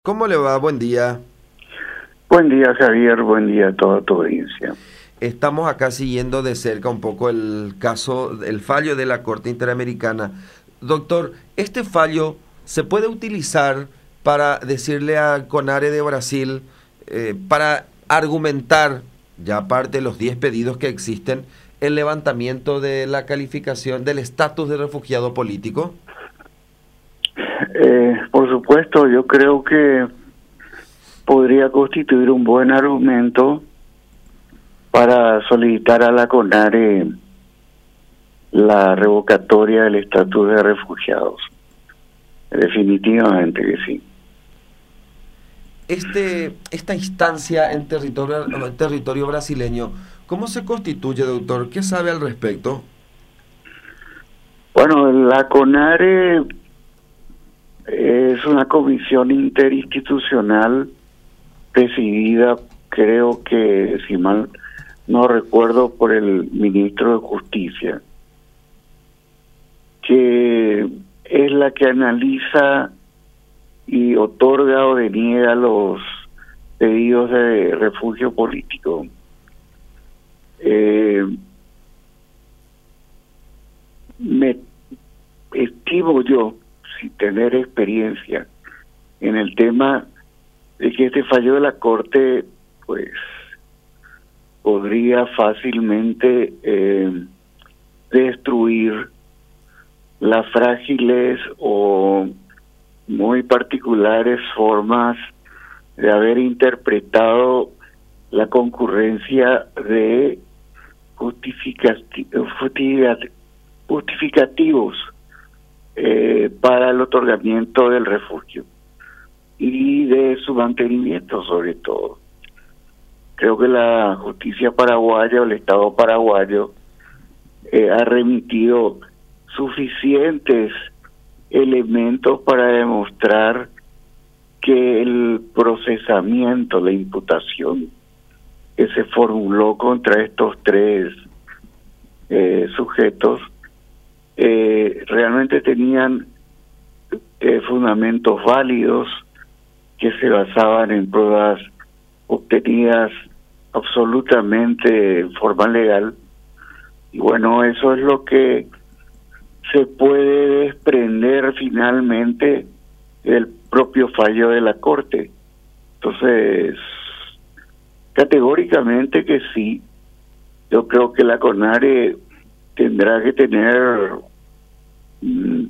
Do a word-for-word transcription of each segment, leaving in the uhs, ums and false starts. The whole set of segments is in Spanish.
¿Cómo le va? Buen día. Buen día, Javier. Buen día a toda tu audiencia. Estamos acá siguiendo de cerca un poco el caso, el fallo de la Corte Interamericana. Doctor, ¿este fallo se puede utilizar para decirle a CONARE de Brasil, eh, para argumentar, ya aparte de los diez pedidos que existen, el levantamiento de la calificación del estatus de refugiado político? Eh, por supuesto, yo creo que podría constituir un buen argumento para solicitar a la CONARE la revocatoria del estatus de refugiados. Definitivamente que sí. Este, esta instancia en territorio, en territorio brasileño, ¿cómo se constituye, doctor? ¿Qué sabe al respecto? Bueno, la CONARE es una comisión interinstitucional presidida, creo que, si mal no recuerdo, por el ministro de Justicia, que es la que analiza y otorga o deniega los pedidos de refugio político. Eh, me estimo yo, sin tener experiencia en el tema, de que este fallo de la Corte pues podría fácilmente eh, destruir las frágiles o muy particulares formas de haber interpretado la concurrencia de justificati justificativos eh, para el otorgamiento del refugio y de su mantenimiento, sobre todo. Creo que la justicia paraguaya o el Estado paraguayo eh, ha remitido suficientes elementos para demostrar que el procesamiento, la imputación que se formuló contra estos tres eh, sujetos eh, realmente tenían eh, fundamentos válidos que se basaban en pruebas obtenidas absolutamente en forma legal. Y bueno, eso es lo que se puede desprender finalmente del propio fallo de la Corte. Entonces, categóricamente que sí. Yo creo que la CONARE tendrá que tener mm,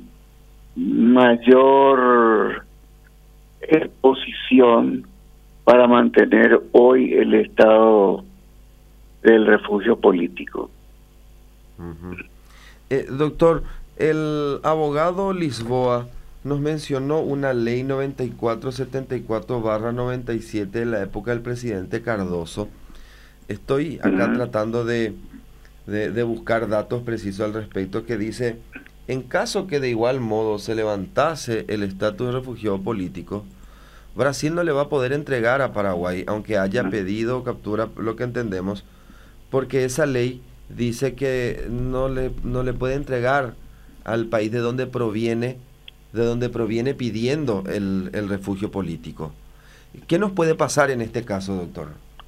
mayor exposición para mantener hoy el estado del refugio político. Uh-huh. eh, doctor, el abogado Lisboa nos mencionó una ley noventa y cuatro setenta y cuatro barra noventa y siete de la época del presidente Cardoso. Estoy acá Uh-huh. tratando de, de, de buscar datos precisos al respecto, que dice: en caso que de igual modo se levantase el estatus de refugiado político, Brasil no le va a poder entregar a Paraguay, aunque haya pedido captura, lo que entendemos, porque esa ley dice que no le, no le puede entregar al país de donde proviene, de donde proviene pidiendo el, el refugio político. ¿Qué nos puede pasar en este caso, doctor?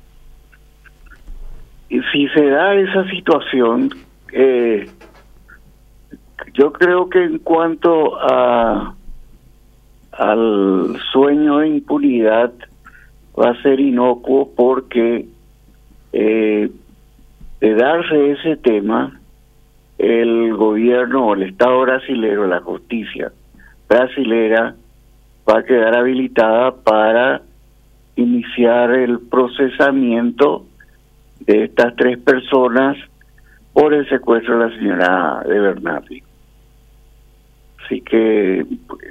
Y si se da esa situación, eh, yo creo que en cuanto a al sueño de impunidad va a ser inocuo, porque eh, de darse ese tema, el gobierno o el Estado brasilero, la justicia brasilera, va a quedar habilitada para iniciar el procesamiento de estas tres personas por el secuestro de la señora de Bernardi. Así que, pues,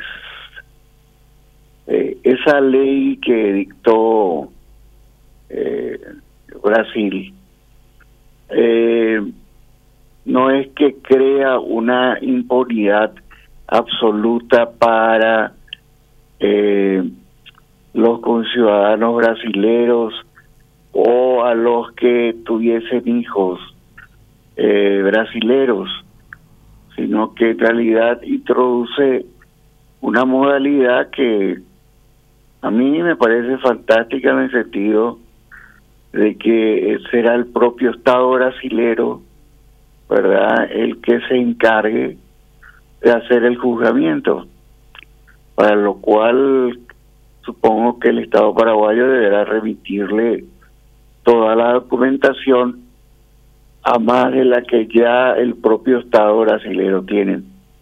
eh, esa ley que dictó eh, Brasil eh, no es que crea una impunidad absoluta para eh, los conciudadanos brasileros o a los que tuviesen hijos eh, brasileros, sino que en realidad introduce una modalidad que A mí me parece fantástica en el sentido de que será el propio Estado brasilero, ¿verdad?, el que se encargue de hacer el juzgamiento, para lo cual supongo que el Estado paraguayo deberá remitirle toda la documentación a más de la que ya el propio Estado brasilero tiene.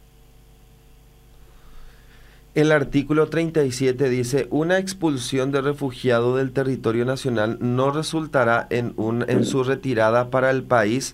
El artículo treinta y siete dice: una expulsión de refugiado del territorio nacional no resultará en, un, en su retirada para el país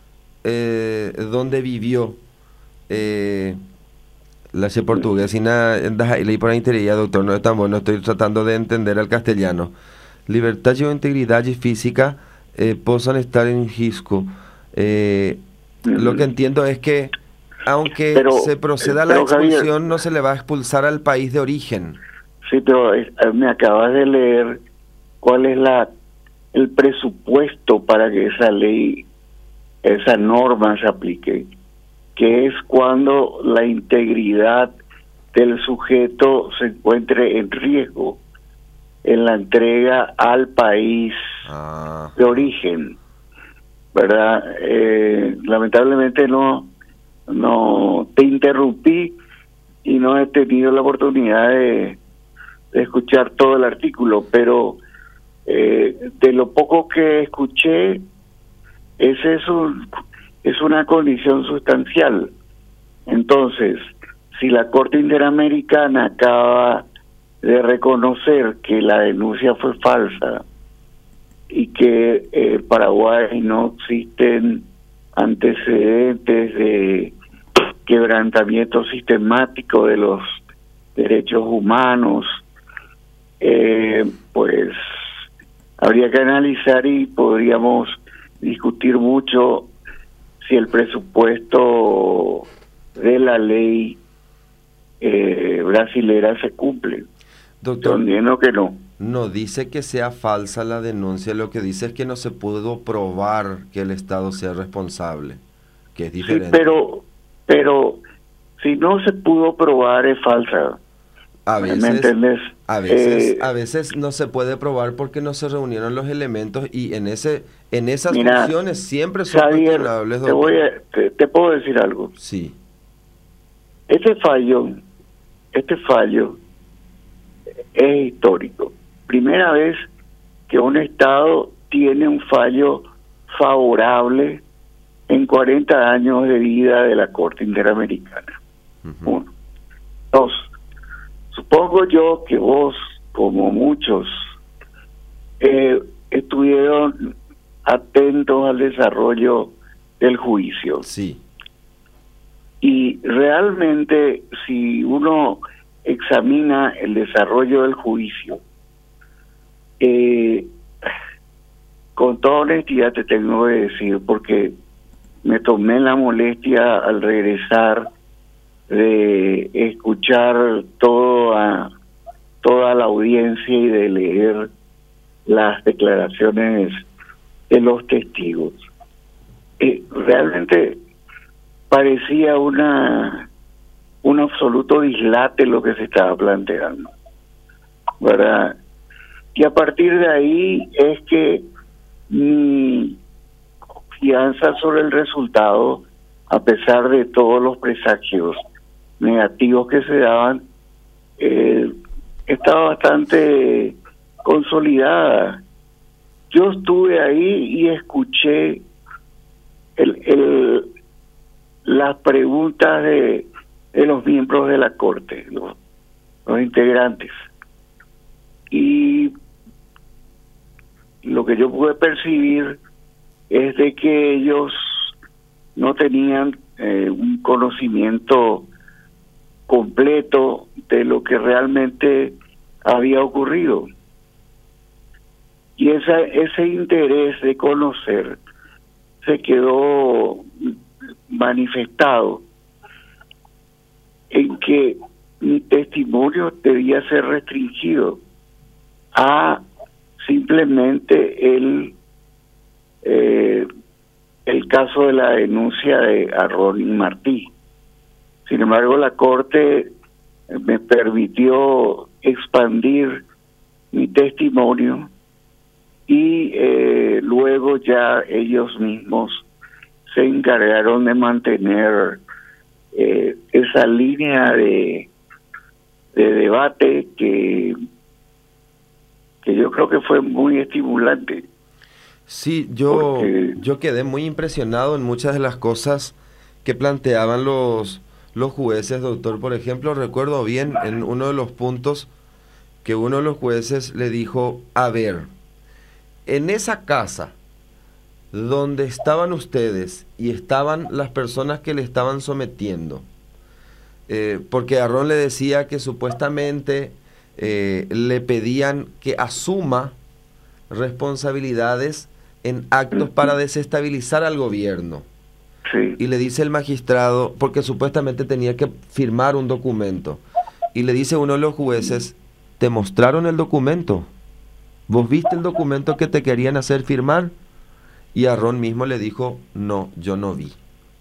eh, donde vivió. Eh, la che portuguesina leí por interés, doctor, no es tan bueno, estoy tratando de entender el castellano. Libertad y integridad física eh, posan estar en risco. Eh, lo que entiendo es que aunque pero, se proceda a la expulsión, Javier, no se le va a expulsar al país de origen. Sí, pero eh, me acabas de leer cuál es la el presupuesto para que esa ley, esa norma se aplique, que es cuando la integridad del sujeto se encuentre en riesgo en la entrega al país ah. de origen, ¿verdad? Eh, lamentablemente no no te interrumpí y no he tenido la oportunidad de, de escuchar todo el artículo, pero eh, de lo poco que escuché, ese es un, es una condición sustancial. Entonces, si la Corte Interamericana acaba de reconocer que la denuncia fue falsa y que en eh, Paraguay no existen antecedentes de quebrantamiento sistemático de los derechos humanos, eh, pues habría que analizar y podríamos discutir mucho si el presupuesto de la ley eh, brasilera se cumple. Doctor, yo entiendo que no. No dice que sea falsa la denuncia, lo que dice es que no se pudo probar que el Estado sea responsable, que es diferente. Sí, pero, pero si no se pudo probar es falsa. A veces, ¿me entiendes? A veces, eh, a veces no se puede probar porque no se reunieron los elementos y en ese, en esas mira, funciones siempre son Javier, cuestionables. Te, voy a, te, te puedo decir algo. Sí. Este fallo, este fallo es histórico. Primera vez que un Estado tiene un fallo favorable en cuarenta años de vida de la Corte Interamericana. Uh-huh. Uno. Dos, supongo yo que vos, como muchos, eh, estuvieron atentos al desarrollo del juicio. Sí. Y realmente, si uno examina el desarrollo del juicio, eh, con toda honestidad te tengo que decir, porque me tomé la molestia al regresar de escuchar toda, toda la audiencia y de leer las declaraciones de los testigos. Eh, realmente parecía una un absoluto dislate lo que se estaba planteando, ¿verdad? Y a partir de ahí es que mi confianza sobre el resultado, a pesar de todos los presagios negativos que se daban, eh, estaba bastante consolidada. Yo estuve ahí y escuché el, el, las preguntas de, de los miembros de la Corte, los, los integrantes. Y lo que yo pude percibir es de que ellos no tenían eh, un conocimiento completo de lo que realmente había ocurrido. Y esa, ese interés de conocer se quedó manifestado en que mi testimonio debía ser restringido a simplemente el eh, el caso de la denuncia de Arrón y Martí. Sin embargo, la Corte me permitió expandir mi testimonio y eh, luego ya ellos mismos se encargaron de mantener eh, esa línea de, de debate que, que yo creo que fue muy estimulante. Sí, yo, Porque, yo quedé muy impresionado en muchas de las cosas que planteaban los, los jueces, doctor. Por ejemplo, recuerdo bien en uno de los puntos que uno de los jueces le dijo, a ver, en esa casa donde estaban ustedes y estaban las personas que le estaban sometiendo, eh, porque Aarón le decía que supuestamente eh, le pedían que asuma responsabilidades en actos para desestabilizar al gobierno. sí. Y le dice el magistrado, porque supuestamente tenía que firmar un documento, y le dice uno de los jueces, ¿te mostraron el documento? ¿Vos viste el documento que te querían hacer firmar? Y Aarón mismo le dijo, no, yo no vi.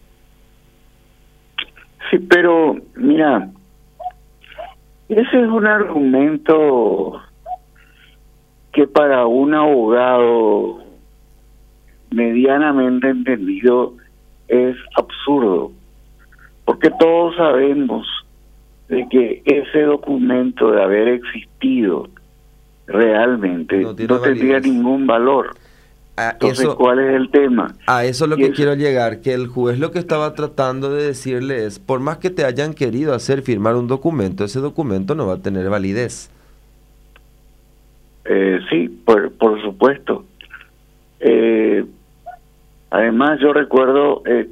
Sí, pero mira, ese es un argumento que para un abogado medianamente entendido es absurdo, porque todos sabemos de que ese documento, de haber existido realmente, No no, tiene tendría validez. ningún valor. A Entonces, eso, ¿cuál es el tema? a eso es lo Y que es- quiero llegar, que el juez lo que estaba tratando de decirle es, por más que te hayan querido hacer firmar un documento, ese documento no va a tener validez. eh, sí, por, por supuesto. Eh, además, yo recuerdo, eh,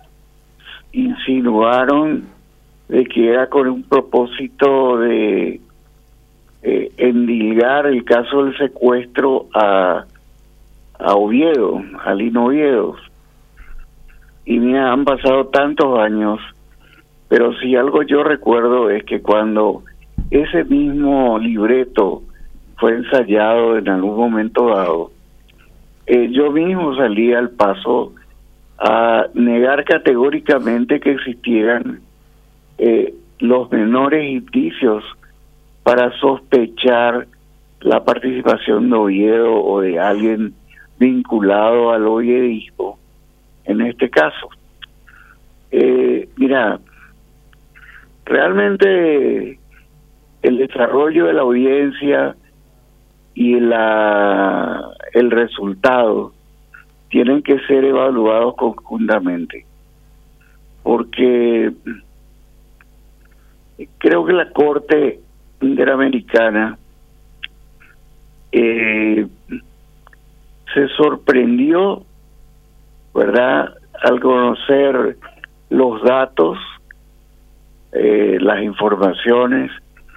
insinuaron de que era con un propósito de eh, endilgar el caso del secuestro a, a Oviedo, a Lino Oviedo. Y mira, han pasado tantos años, pero si algo yo recuerdo es que cuando ese mismo libreto fue ensayado en algún momento dado, eh, yo mismo salí al paso a negar categóricamente que existieran eh, los menores indicios para sospechar la participación de Oviedo o de alguien vinculado al oviedismo en este caso. Eh, mira, realmente el desarrollo de la audiencia y la el resultado tienen que ser evaluados conjuntamente, porque creo que la Corte Interamericana eh, se sorprendió, ¿verdad?, al conocer los datos, eh, las informaciones,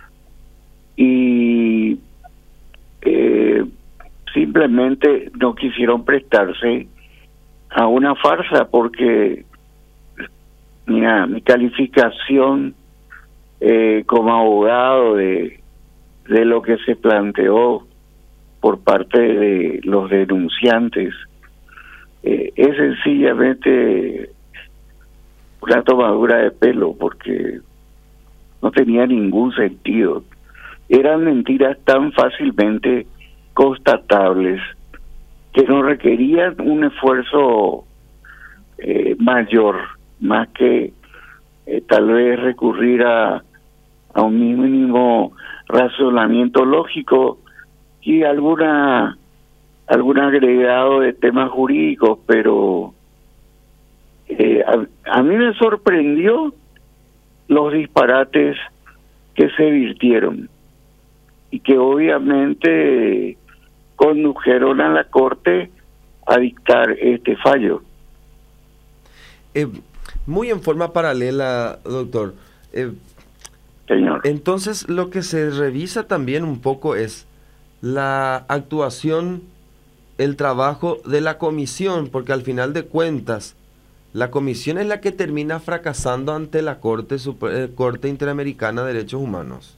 y eh, simplemente no quisieron prestarse a una farsa, porque mira, mi calificación eh, como abogado de, de lo que se planteó por parte de los denunciantes eh, es sencillamente una tomadura de pelo, porque no tenía ningún sentido. Eran mentiras tan fácilmente constatables que no requerían un esfuerzo eh, mayor, más que eh, tal vez recurrir a, a un mínimo razonamiento lógico y alguna algún agregado de temas jurídicos, pero eh, a, a mí me sorprendió los disparates que se virtieron y que obviamente condujeron a la Corte a dictar este fallo. Eh, muy en forma paralela, doctor. Eh, Señor. Entonces, lo que se revisa también un poco es la actuación, el trabajo de la comisión, porque al final de cuentas, la comisión es la que termina fracasando ante la Corte, Super, eh, Corte Interamericana de Derechos Humanos.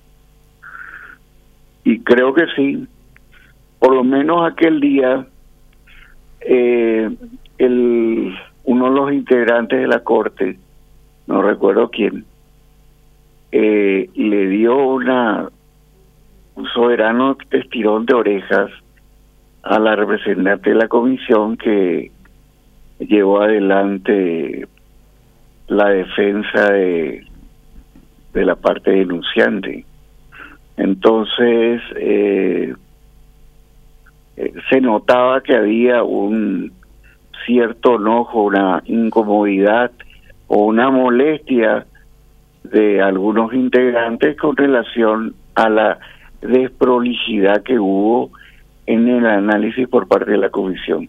Y creo que sí. Por lo menos aquel día, eh, el uno de los integrantes de la Corte, no recuerdo quién, eh, le dio una soberano estirón de orejas a la representante de la comisión que llevó adelante la defensa de, de la parte denunciante. Entonces, eh, eh, se notaba que había un cierto enojo, una incomodidad o una molestia de algunos integrantes con relación a la desprolijidad que hubo en el análisis por parte de la comisión.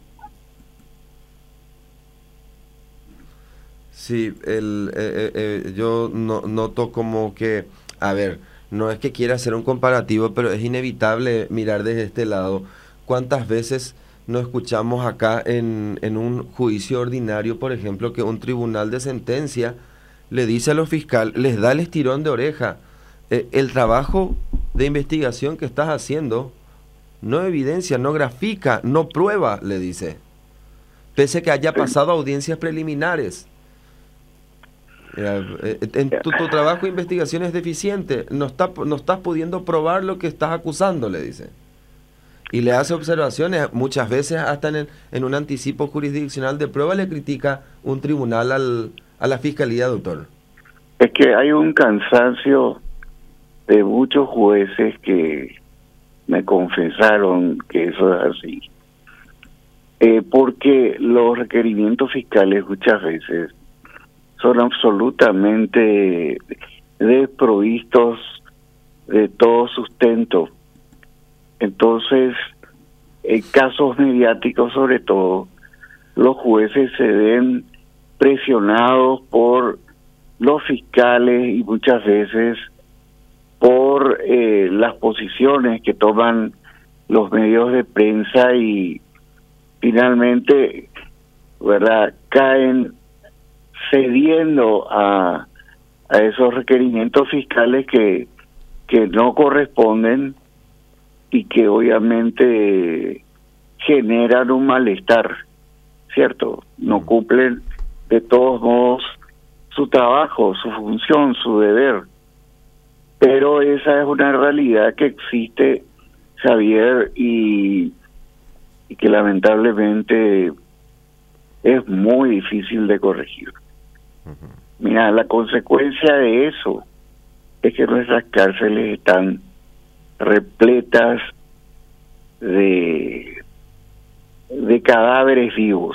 Sí, el, eh, eh, yo no, noto como que, a ver, no es que quiera hacer un comparativo, pero es inevitable mirar desde este lado. ¿Cuántas veces no escuchamos acá en, en un juicio ordinario, por ejemplo, que un tribunal de sentencia le dice a los fiscales, les da el estirón de oreja, eh, el trabajo de investigación que estás haciendo no evidencia, no grafica, no prueba, le dice, pese que haya pasado audiencias preliminares. Eh, en tu, tu trabajo de investigación es deficiente, no, está, no estás pudiendo probar lo que estás acusando, le dice. Y le hace observaciones, muchas veces hasta en, el, en un anticipo jurisdiccional de prueba le critica un tribunal al, a la fiscalía, doctor. Es que hay un cansancio de muchos jueces que me confesaron que eso es así. Eh, porque los requerimientos fiscales muchas veces son absolutamente desprovistos de todo sustento. Entonces, en casos mediáticos sobre todo, los jueces se ven presionados por los fiscales y muchas veces por eh, las posiciones que toman los medios de prensa y finalmente, ¿verdad?, caen cediendo a, a esos requerimientos fiscales que, que no corresponden y que obviamente generan un malestar, ¿cierto? No cumplen de todos modos su trabajo, su función, su deber. Pero esa es una realidad que existe, Javier, y, y que lamentablemente es muy difícil de corregir. Uh-huh. Mira, la consecuencia de eso es que nuestras cárceles están repletas de, de cadáveres vivos.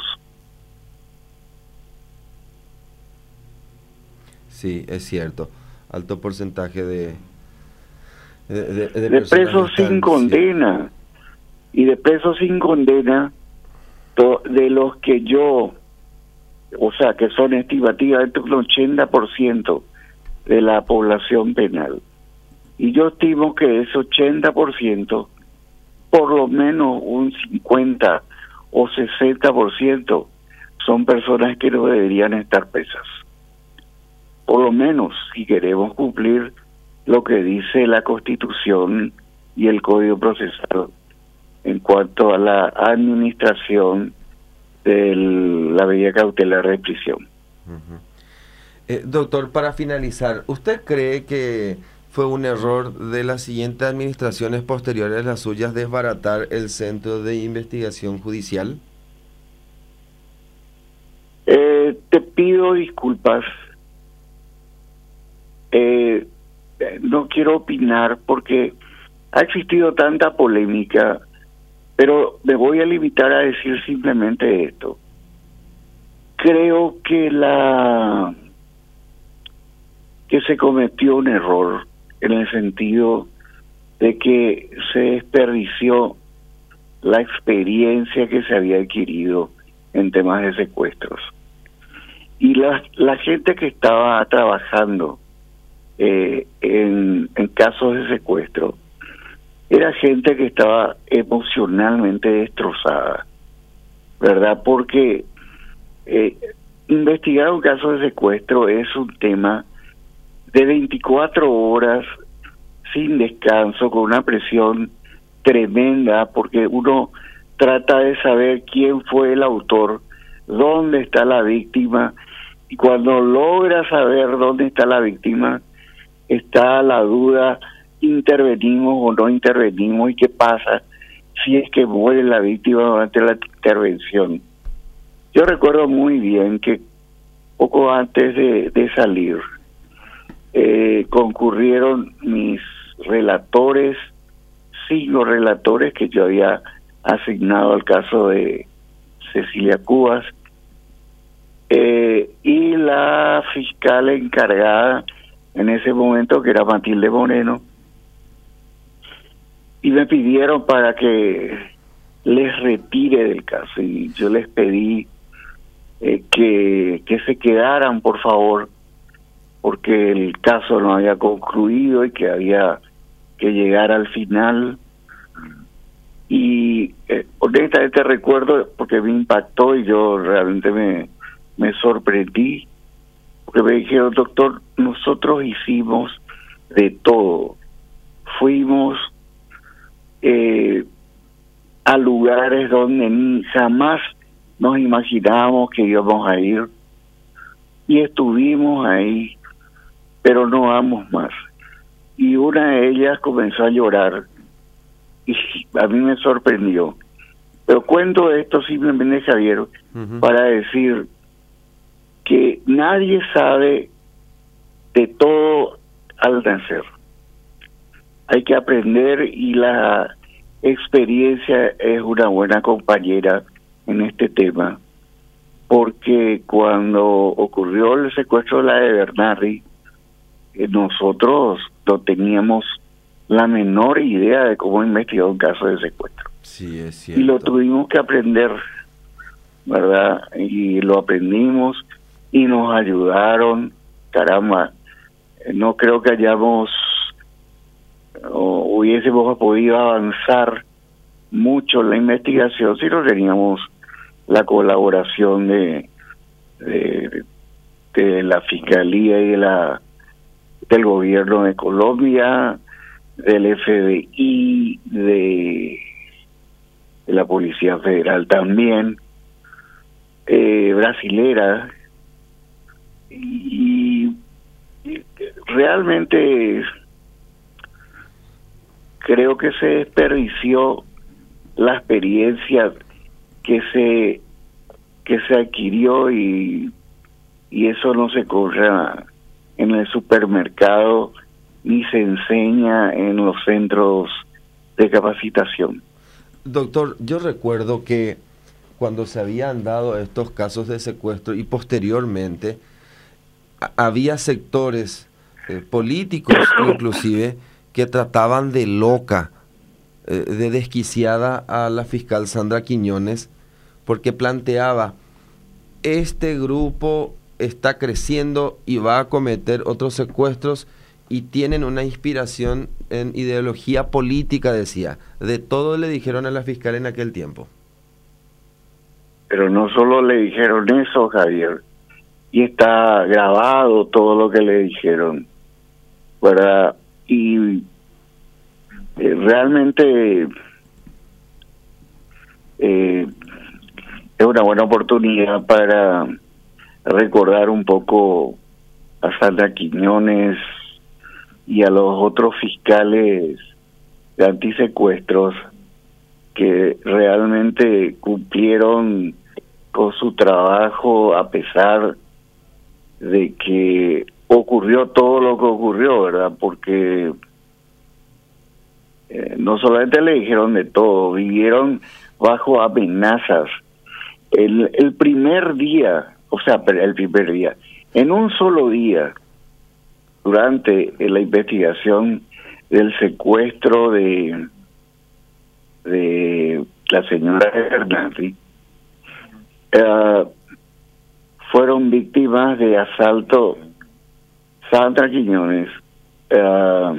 Sí, es cierto. Alto porcentaje de de, de, de, de presos están, sin condena, sí. Y de presos sin condena to, de los que yo, o sea, que son estimativamente un ochenta por ciento de la población penal. Y yo estimo que ese ochenta por ciento, por lo menos un cincuenta o sesenta por ciento, son personas que no deberían estar presas. Por lo menos, si queremos cumplir lo que dice la Constitución y el Código Procesal en cuanto a la administración de la medida cautelar de prisión. Uh-huh. eh, doctor, para finalizar, ¿usted cree que fue un error de las siguientes administraciones posteriores a las suyas desbaratar el Centro de Investigación Judicial? Eh, te pido disculpas. Eh, no quiero opinar porque ha existido tanta polémica, pero me voy a limitar a decir simplemente esto. Creo que la que se cometió un error en el sentido de que se desperdició la experiencia que se había adquirido en temas de secuestros. Y la, la gente que estaba trabajando eh, en, en casos de secuestro era gente que estaba emocionalmente destrozada, ¿verdad? Porque eh, investigar un caso de secuestro es un tema de veinticuatro horas sin descanso, con una presión tremenda, porque uno trata de saber quién fue el autor, dónde está la víctima, y cuando logra saber dónde está la víctima, está la duda intervenimos o no intervenimos y qué pasa si es que muere la víctima durante la intervención. Yo recuerdo muy bien que poco antes de, de salir eh, concurrieron mis relatores, cinco relatores que yo había asignado al caso de Cecilia Cubas, eh, y la fiscal encargada en ese momento, que era Matilde Moreno, y me pidieron para que les retire del caso, y yo les pedí eh, que, que se quedaran, por favor, porque el caso no había concluido y que había que llegar al final. Y eh, honestamente recuerdo, porque me impactó y yo realmente me, me sorprendí, porque me dijeron: doctor, nosotros hicimos de todo, fuimos eh, a lugares donde ni jamás nos imaginábamos que íbamos a ir, y estuvimos ahí, pero no vamos más. Y una de ellas comenzó a llorar, y a mí me sorprendió. Pero cuento esto simplemente, Javier, uh-huh. para decir que nadie sabe de todo al nacer. Hay que aprender, y la experiencia es una buena compañera en este tema, porque cuando ocurrió el secuestro de la de Bernardi, eh, nosotros no teníamos la menor idea de cómo investigar un caso de secuestro. Sí, es cierto. Y lo tuvimos que aprender, ¿verdad? Y lo aprendimos y nos ayudaron. Caramba, no creo que hayamos o hubiésemos podido avanzar mucho en la investigación si no teníamos la colaboración de, de, de la Fiscalía y de la del Gobierno de Colombia, del F B I, de, de la Policía Federal también, eh, brasilera, y, y realmente creo que se desperdició la experiencia que se que se adquirió, y y eso no se corre en el supermercado ni se enseña en los centros de capacitación. Doctor, yo recuerdo que cuando se habían dado estos casos de secuestro y posteriormente había sectores eh, políticos inclusive que trataban de loca, eh, de desquiciada a la fiscal Sandra Quiñones, porque planteaba: este grupo está creciendo y va a cometer otros secuestros y tienen una inspiración en ideología política, decía. De todo le dijeron a la fiscal en aquel tiempo. Pero no solo le dijeron eso, Javier, y está grabado todo lo que le dijeron, ¿verdad? Y eh, realmente eh, es una buena oportunidad para recordar un poco a Sandra Quiñones y a los otros fiscales de antisecuestros que realmente cumplieron con su trabajo a pesar de que ocurrió todo lo que ocurrió, ¿verdad? Porque eh, no solamente le dijeron de todo, vivieron bajo amenazas. El, el primer día, o sea, el primer día, en un solo día, durante la investigación del secuestro de de la señora Hernández, uh, fueron víctimas de asalto Sandra Quiñones, uh,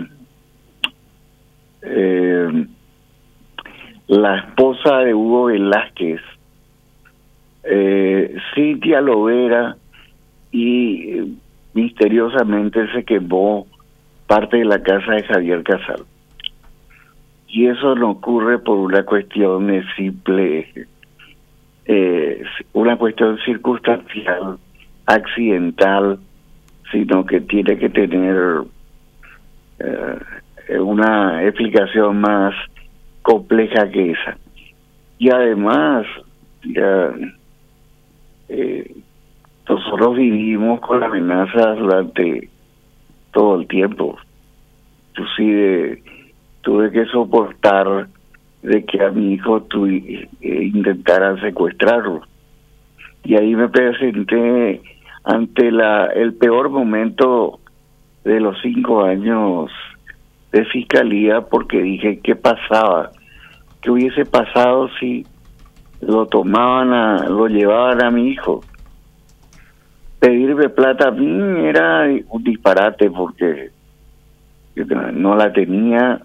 eh, la esposa de Hugo Velázquez, eh, Cintia Lovera, y eh, misteriosamente se quemó parte de la casa de Javier Casal. Y eso no ocurre por una cuestión de simple, eh, una cuestión circunstancial, accidental, sino que tiene que tener eh, una explicación más compleja que esa. Y además, ya, eh, nosotros vivimos con amenazas durante todo el tiempo. Inclusive tuve que soportar de que a mi hijo tu, eh, intentaran secuestrarlo. Y ahí me presenté ante la el peor momento de los cinco años de fiscalía, porque dije, ¿qué pasaba? ¿Qué hubiese pasado si lo tomaban, a, lo llevaban a mi hijo? Pedirme plata a mí era un disparate, porque no la tenía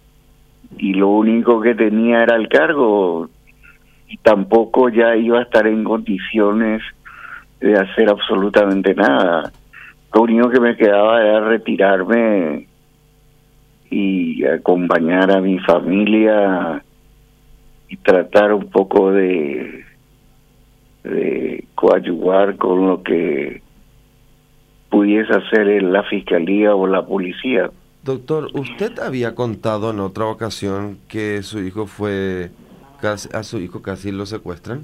y lo único que tenía era el cargo, y tampoco ya iba a estar en condiciones de hacer absolutamente nada. Lo único que me quedaba era retirarme y acompañar a mi familia y tratar un poco de, de coadyuvar con lo que pudiese hacer en la fiscalía o la policía. Doctor, usted había contado en otra ocasión que su hijo fue, casi, a su hijo casi lo secuestran.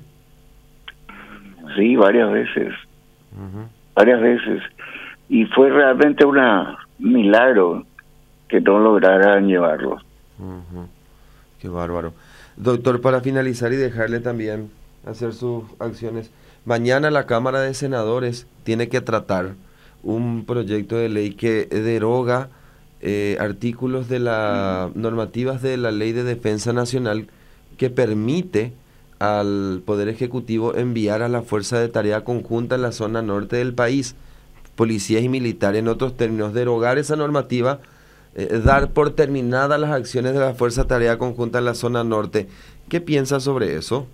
Sí, varias veces, Uh-huh. varias veces. Y fue realmente un milagro que no lograran llevarlo. Uh-huh. Qué bárbaro. Doctor, para finalizar y dejarle también hacer sus acciones, mañana la Cámara de Senadores tiene que tratar un proyecto de ley que deroga eh, artículos de la normativas de la Ley de Defensa Nacional que permite al Poder Ejecutivo enviar a la Fuerza de Tarea Conjunta en la zona norte del país, policías y militares, en otros términos, derogar esa normativa, eh, dar por terminadas las acciones de la Fuerza de Tarea Conjunta en la zona norte. ¿Qué piensa sobre eso?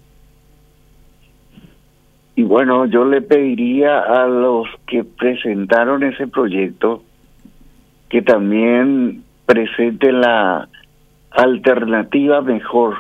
Y bueno, yo le pediría a los que presentaron ese proyecto que también presenten la alternativa mejor,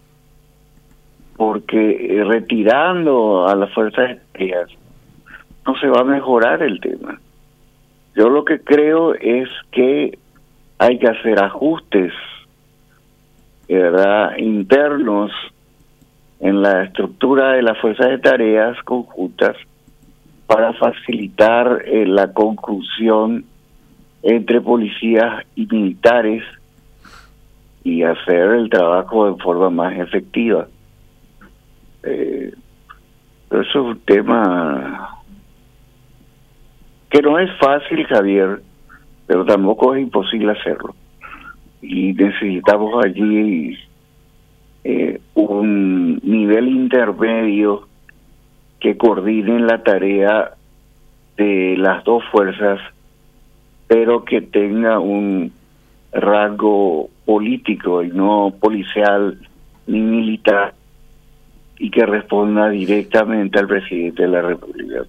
porque retirando a las fuerzas aéreas no se va a mejorar el tema. Yo lo que creo es que hay que hacer ajustes, ¿verdad?, internos en la estructura de las fuerzas de tareas conjuntas para facilitar eh, la conclusión entre policías y militares y hacer el trabajo de forma más efectiva. Eh, eso es un tema que no es fácil, Javier, pero tampoco es imposible hacerlo. Y necesitamos allí eh, un nivel intermedio que coordine la tarea de las dos fuerzas, pero que tenga un rasgo político y no policial ni militar, y que responda directamente al presidente de la República.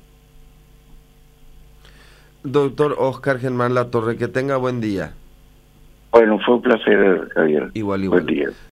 Doctor Oscar Germán Latorre, que tenga buen día. Bueno, fue un placer, Javier. Igual, igual. Buen día.